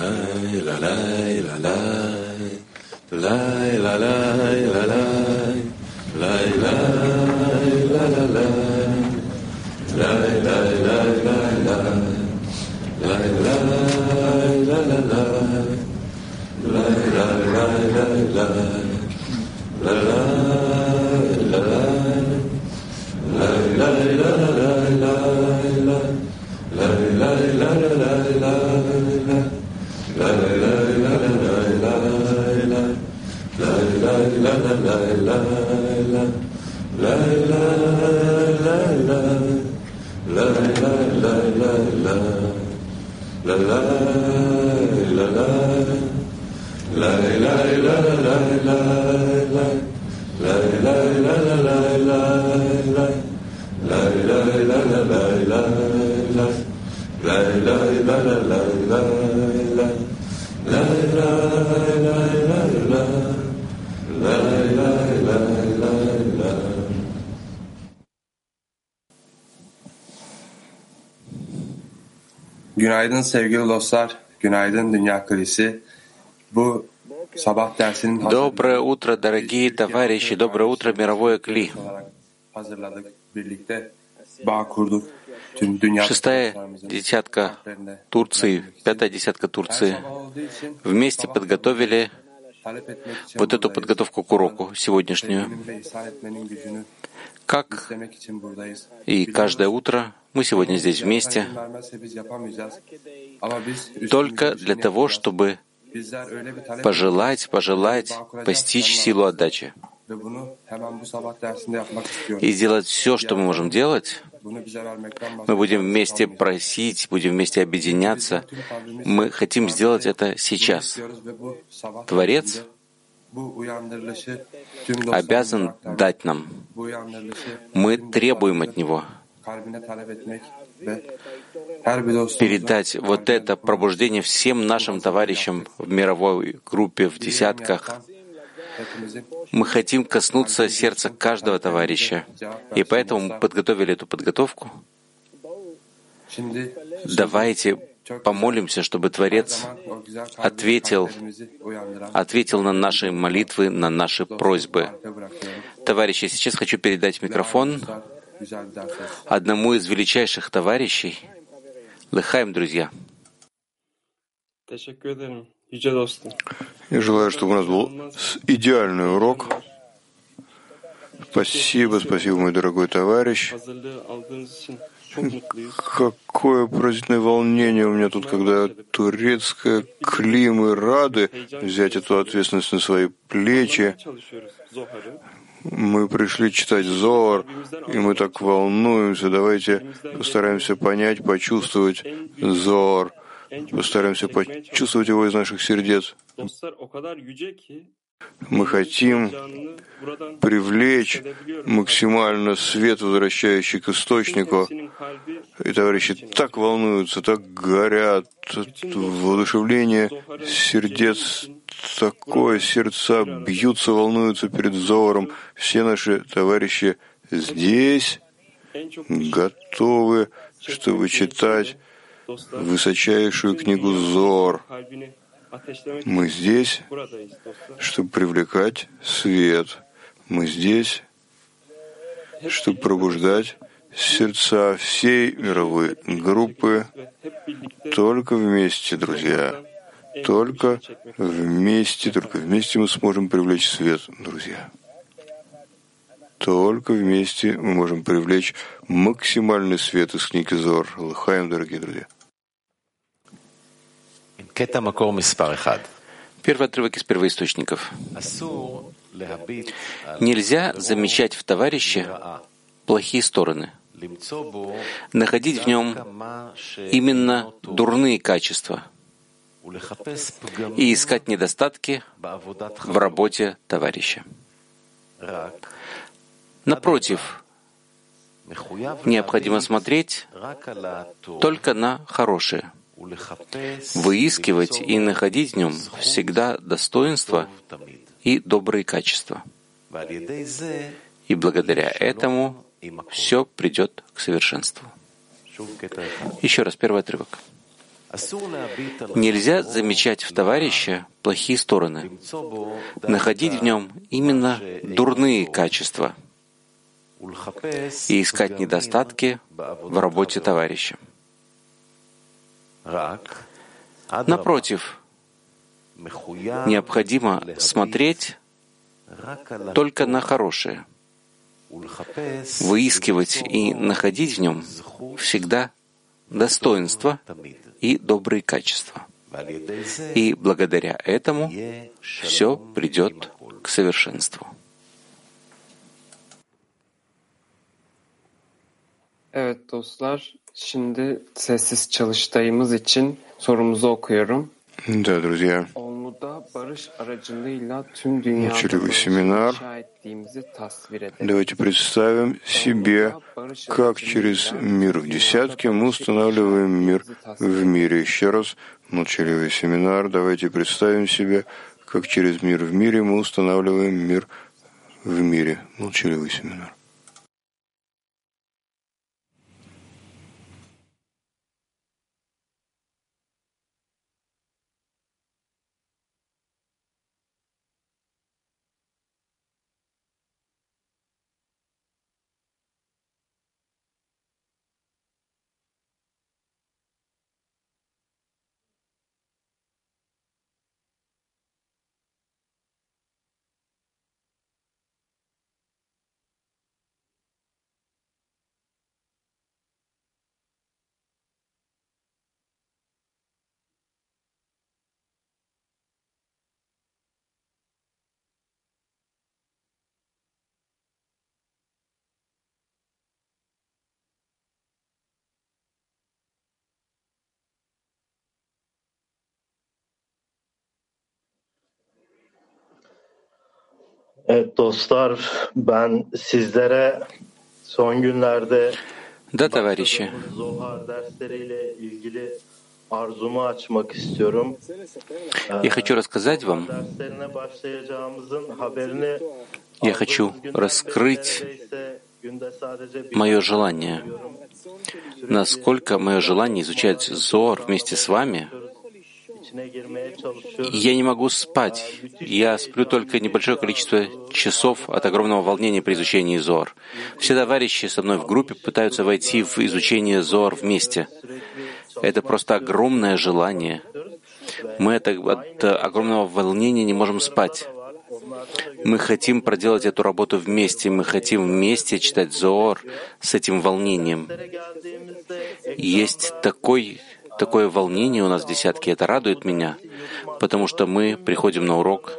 Günaydın sevgili dostlar, günaydın Dünya Kalesi. Bu sabah dersinin Доброе утро, дорогие товарищи, доброе утро, мировое Кли. hazırladık, birlikte bağ kurduk. Tüm dünya Шестая десятка Турции, пятая десятка Турции вместе подготовили вот эту подготовку к уроку сегодняшнюю. Как и каждое утро мы сегодня здесь вместе, только для того, чтобы пожелать, постичь силу отдачи. И сделать все, что мы можем делать. Мы будем вместе просить, будем вместе объединяться. Мы хотим сделать это сейчас. Творец обязан дать нам. Мы требуем от Него передать вот это пробуждение всем нашим товарищам в мировой группе, в десятках. Мы хотим коснуться сердца каждого товарища. И поэтому мы подготовили эту подготовку. Давайте помолимся, чтобы Творец ответил на наши молитвы, на наши просьбы. Товарищи, сейчас хочу передать микрофон одному из величайших товарищей. Лыхаем, друзья. Я желаю, чтобы у нас был идеальный урок. Спасибо, мой дорогой товарищ. Какое поразительное волнение у меня тут, когда турецкая Кли, мы рады взять эту ответственность на свои плечи. Мы пришли читать Зоар, и мы так волнуемся. Давайте постараемся понять, почувствовать Зоар. Постараемся почувствовать его из наших сердец. Мы хотим привлечь максимально свет, возвращающий к источнику. И товарищи так волнуются, так горят. Воодушевление сердец такое, сердца бьются, волнуются перед Зоаром. Все наши товарищи здесь готовы, чтобы читать высочайшую книгу Зоар. Мы здесь, чтобы привлекать свет. Мы здесь, чтобы пробуждать сердца всей мировой группы. Только вместе, друзья. Только вместе мы сможем привлечь свет, друзья. Только вместе мы можем привлечь максимальный свет из книги Зоар. Лыхаем, дорогие друзья. Первый отрывок из первоисточников. Нельзя замечать в товарище плохие стороны, находить в нем именно дурные качества и искать недостатки в работе товарища. Напротив, необходимо смотреть только на хорошее, выискивать и находить в нем всегда достоинства и добрые качества. И благодаря этому все придет к совершенству. Еще раз, первый отрывок. Нельзя замечать в товарище плохие стороны, находить в нем именно дурные качества и искать недостатки в работе товарища. Напротив, необходимо смотреть только на хорошее, выискивать и находить в нем всегда достоинства и добрые качества. И благодаря этому все придет к совершенству. Evet dostlar, şimdi sessiz çalıştayımız için sorumuzu okuyorum. Да, друзья, Olmuda barış aracılığıyla tüm dünyada начали вы barışı семинар. inşa ettiğimizi tasvir edelim. Давайте представим себе, как через мир в десятке мы устанавливаем мир в мире. Еще раз, молчаливый семинар. Давайте представим себе, как через мир в мире мы устанавливаем мир в мире. Молчаливый семинар. Evet dostlar, ben sizlere son günlerde Да, товарищи, Zohar dersleriyle ilgili arzumu açmak istiyorum. я хочу рассказать вам, Derslerine başlayacağımızın haberini я хочу раскрыть мое желание, насколько мое желание изучать Зоар вместе с вами. Я не могу спать. Я сплю только небольшое количество часов от огромного волнения при изучении Зоар. Все товарищи со мной в группе пытаются войти в изучение Зоар вместе. Это просто огромное желание. Мы от огромного волнения не можем спать. Мы хотим проделать эту работу вместе. Мы хотим вместе читать Зоар с этим волнением. Есть такое волнение у нас в десятке, это радует меня, потому что мы приходим на урок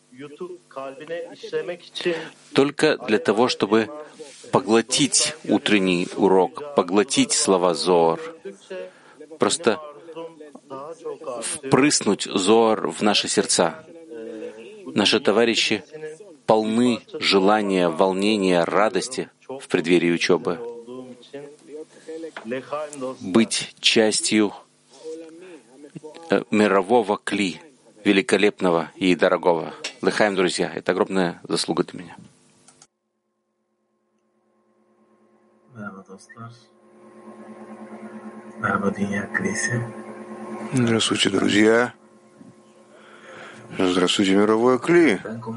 только для того, чтобы поглотить утренний урок, поглотить слова Зоар, просто впрыснуть Зоар в наши сердца. Наши товарищи полны желания, волнения, радости в преддверии учебы, быть частью мирового кли, великолепного и дорогого. Лехаим, друзья, это огромная заслуга для меня. Здравствуйте, друзья. Здравствуйте, мировое кли.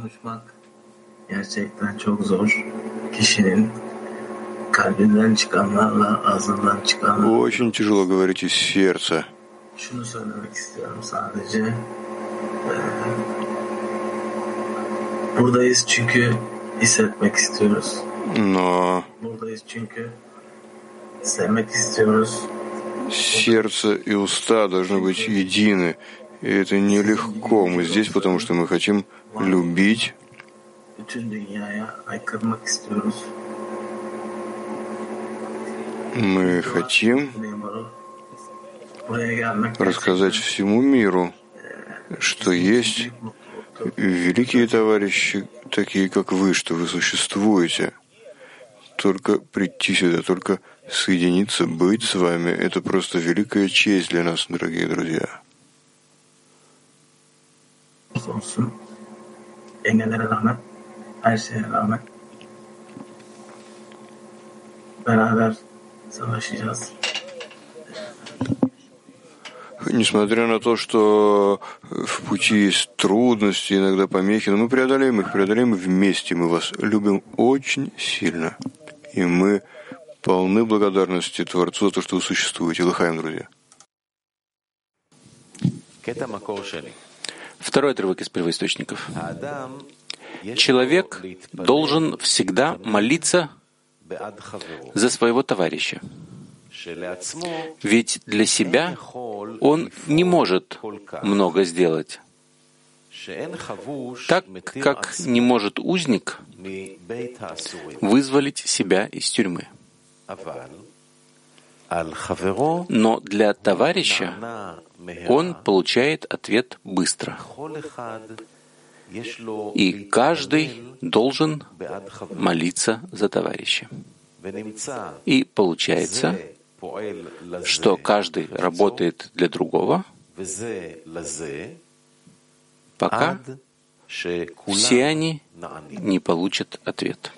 Очень тяжело говорить из сердца. Şunu söylemek istiyorum sadece. Buradayız çünkü hissetmek istiyoruz. Но Buradayız çünkü sevmek istiyoruz. сердце и уста должны быть едины. И это нелегко. Мы здесь, потому что мы хотим любить. Bütün dünyaya haykırmak istiyoruz. Мы хотим рассказать всему миру, что есть великие товарищи, такие как вы, что вы существуете. Только прийти сюда, только соединиться, быть с вами — это просто великая честь для нас, дорогие друзья. Her şeye rağmen beraber savaşacağız. Несмотря на то, что в пути есть трудности, иногда помехи, но мы преодолеем их вместе. Мы вас любим очень сильно. И мы полны благодарности Творцу за то, что вы существуете. Лыхаем, друзья. Второй отрывок из первоисточников. Человек должен всегда молиться за своего товарища. Ведь для себя он не может много сделать, так как не может узник вызволить себя из тюрьмы. Но для товарища он получает ответ быстро. И каждый должен молиться за товарища. И получается, что каждый работает для другого, пока все они не получат ответ.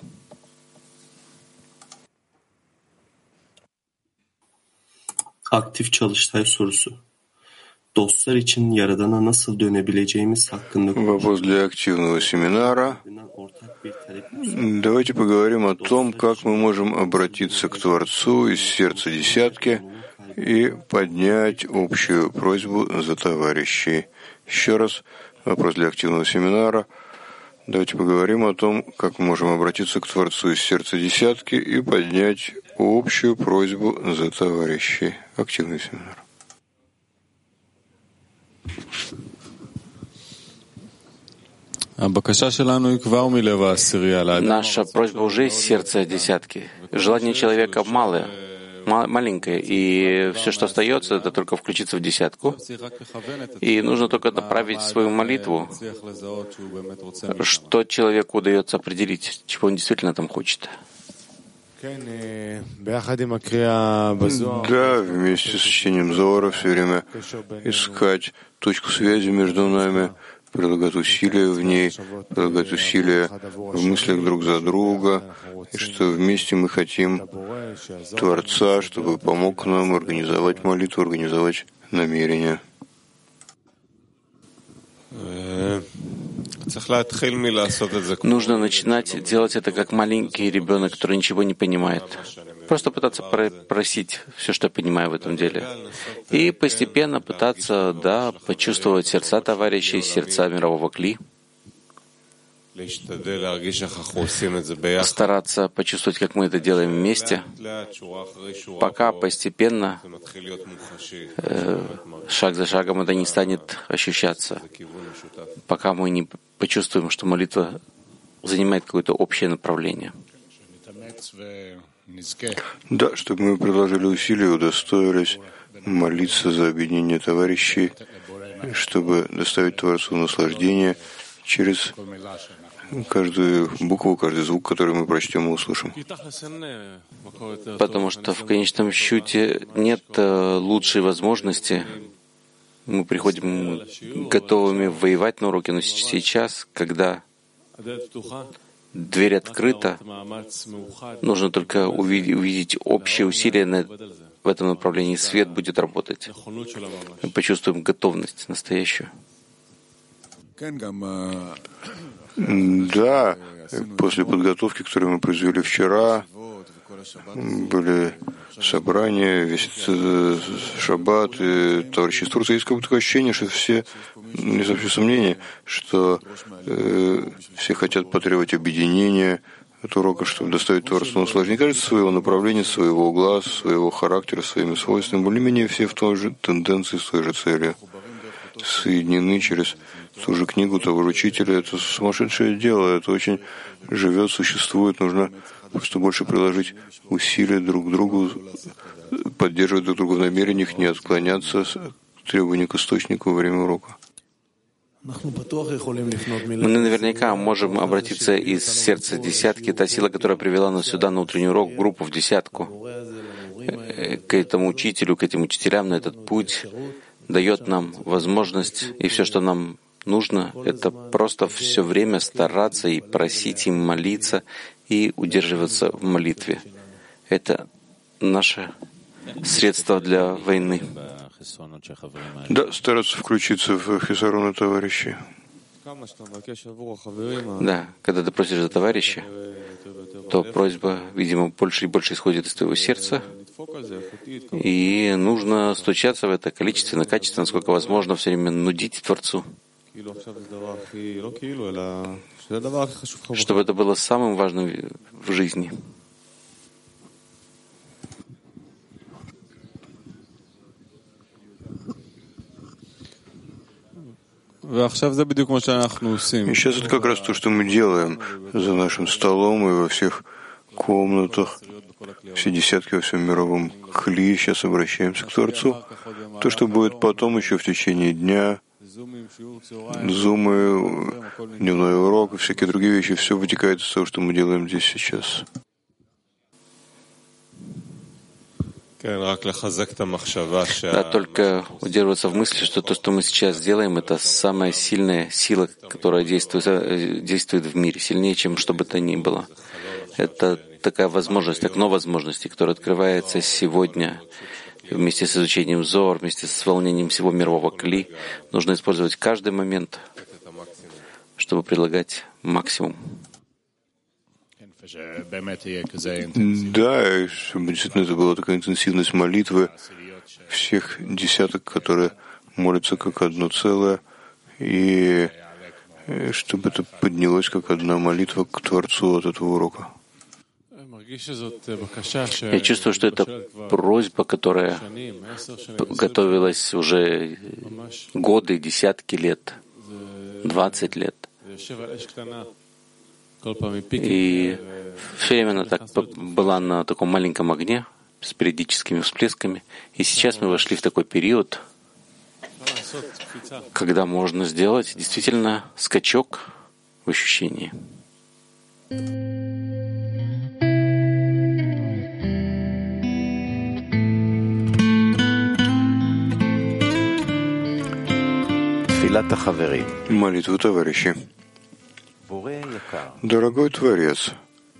Aktif çalıştay sorusu. Dostlar için Yaradan'a nasıl dönebileceğimiz hakkında Вопрос для активного семинара. Давайте поговорим о том, как мы можем обратиться к Творцу из сердца десятки и поднять общую просьбу за товарищей. Еще раз, вопрос для активного семинара. Давайте поговорим о том, как мы можем обратиться к Творцу из сердца десятки и поднять общую просьбу за товарищей. Активный семинар. Наша просьба уже из сердца десятки. Желание человека маленькое, и все, что остается, это только включиться в десятку. И нужно только направить свою молитву, что человеку удается определить, чего он действительно там хочет. Да, вместе с чтением Зоара все время искать точку связи между нами, прилагать усилия в ней, прилагать усилия в мыслях друг за друга, и что вместе мы хотим Творца, чтобы помог нам организовать молитву, организовать намерения. Нужно начинать делать это как маленький ребенок, который ничего не понимает. Просто пытаться просить все, что я понимаю в этом деле. И постепенно пытаться, почувствовать сердца товарищей, сердца мирового кли. Стараться почувствовать, как мы это делаем вместе, пока постепенно, шаг за шагом, это не станет ощущаться, пока мы не почувствуем, что молитва занимает какое-то общее направление. Да, чтобы мы приложили усилия, удостоились молиться за объединение товарищей, чтобы доставить Творцу наслаждение через каждую букву, каждый звук, который мы прочтем и услышим. Потому что в конечном счете нет лучшей возможности. Мы приходим готовыми воевать на уроке, но сейчас, когда дверь открыта, нужно только увидеть общие усилия в этом направлении, свет будет работать. Мы почувствуем готовность настоящую. Да, после подготовки, которую мы произвели вчера, были собрания, весь шаббат, и товарищи из Турции. Есть какое-то такое ощущение, что все, не вообще сомнение, что все хотят потребовать объединения от урока, чтобы доставить Творцу наслаждение. Кажется, своего направления, своего угла, своего характера, своими свойствами. Более-менее все в той же тенденции, с той же целью. Соединены через ту же книгу того же учителя. Это сумасшедшее дело. Это очень живет, существует. Нужно просто больше приложить усилия друг к другу, поддерживать друг друга в намерениях, не отклоняться от требований к источнику во время урока. Мы наверняка можем обратиться из сердца десятки, та сила, которая привела нас сюда на утренний урок, в группу, в десятку, к этому учителю, к этим учителям на этот путь, дает нам возможность, и все, что нам нужно, это просто все время стараться и просить им молиться и удерживаться в молитве. Это наше средство для войны. Да, стараться включиться в хисароны товарищей. Да, когда ты просишь за товарища, то просьба, видимо, больше и больше исходит из твоего сердца, и нужно стучаться в это количественно, качественно, насколько возможно, все время нудить Творцу, чтобы это было самым важным в жизни. И сейчас это как раз то, что мы делаем за нашим столом и во всех комнатах, все десятки во всем мировом кли. Сейчас обращаемся к Творцу. То, что будет потом еще в течение дня, зумы, дневной урок и всякие другие вещи, все вытекает из того, что мы делаем здесь сейчас. Да, только удерживаться в мысли, что то, что мы сейчас делаем, это самая сильная сила, которая действует в мире, сильнее, чем что бы то ни было. Это такая возможность, окно возможностей, которое открывается сегодня вместе с изучением Зор, вместе с волнением всего мирового кли. Нужно использовать каждый момент, чтобы предлагать максимум. Да, и чтобы действительно это была такая интенсивность молитвы всех десяток, которые молятся как одно целое, и чтобы это поднялось как одна молитва к Творцу от этого урока. Я чувствую, что это просьба, которая готовилась уже годы, десятки лет, 20 лет. И все время она так была на таком маленьком огне с периодическими всплесками. И сейчас мы вошли в такой период, когда можно сделать действительно скачок в ощущении. Молитву товарищи. Дорогой Творец,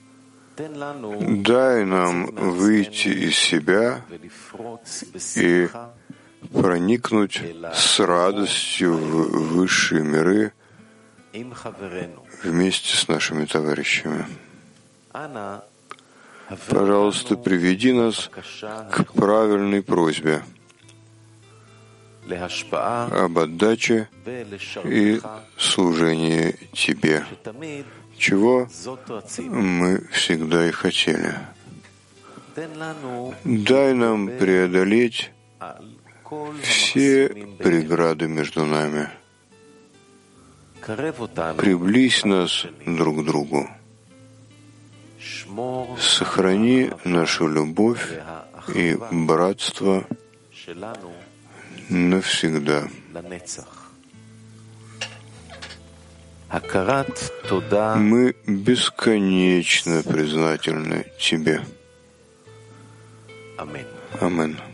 дай нам выйти из себя и проникнуть с радостью в высшие миры вместе с нашими товарищами. Пожалуйста, приведи нас к правильной просьбе об отдаче и служении Тебе, чего мы всегда и хотели. Дай нам преодолеть все преграды между нами. Приблизь нас друг к другу. Сохрани нашу любовь и братство навсегда. Мы бесконечно признательны Тебе. Амин.